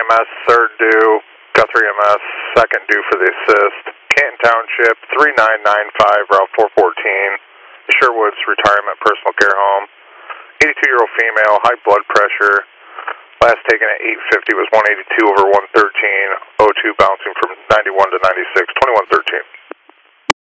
EMS, third due. Guthrie EMS, second due for the assist. Canton Township, 3995, Route 414. Sherwood's Retirement Personal Care Home. 82-year-old female, high blood pressure. Last taken at 850 was 182/113. O2 bouncing from 91 to 96, 2113.